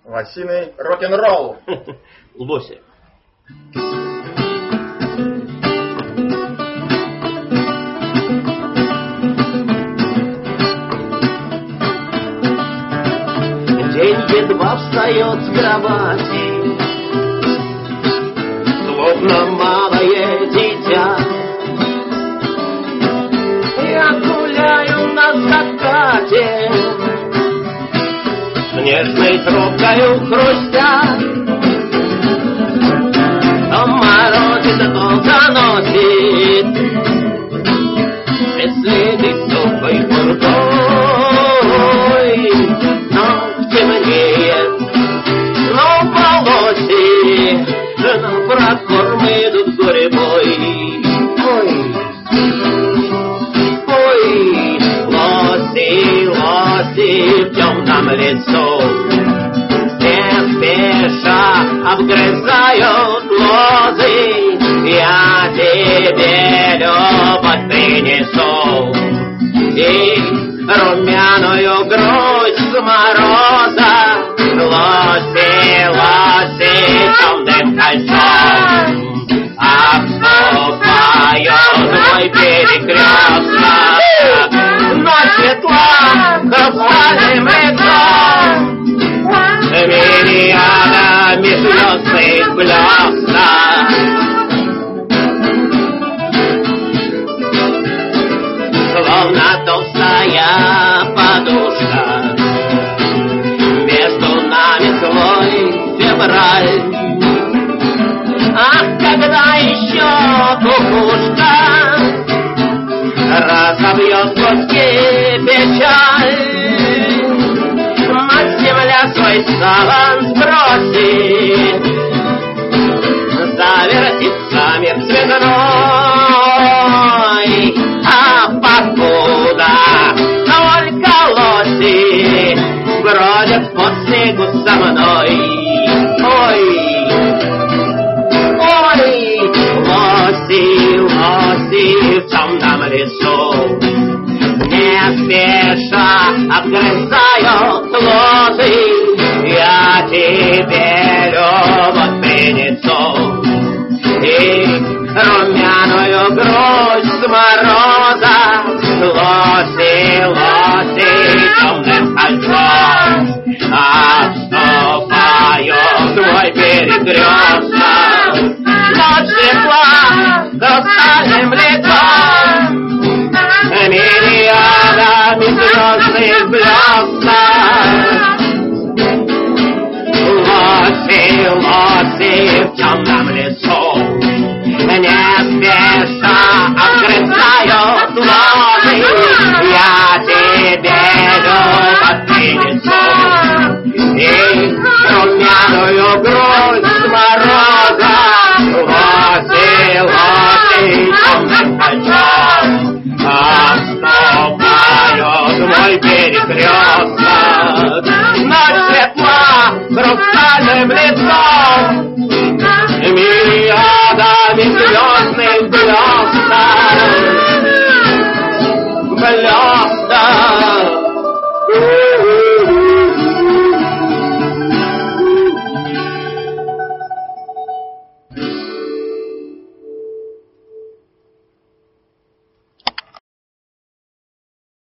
Лосиный рок-н-ролл. Лоси. День едва встает с кровати, словно малое дитя. Я гуляю на закате, с нежной трубкою хрустя. То морозит, то заносит, бесследный сухой бурдой. Но темнеет, но полоси, на прокорм идут гурьбой. Ой, лоси, лоси в темном лесу, не спеша обгрызают лозы. Я тебе любовь принесу и румяную грудь с мороза. Лоси, лоси темным кольцом обступают мой перекресток. Ночь светла хрустальным лицом, мириадами звездных блесток. Словно толстая подушка, между нами твой февраль. Ах, когда еще кукушка разобьет куски печаль, мать земля свой саван сбросит, завертится мир цветной. А покуда только лоси бродят по снегу со мной. Ой, ой, лоси, лоси в темном лесу, не спеша обгрызают лозы. Я тебе любовь принесу и румяную грудь с мороза. Лоси, лоси темным кольцом обступают твой перекресток. Ночь светла хрустальным лицом, мириадами звездных блесток. Лоси, лоси в темном лесу,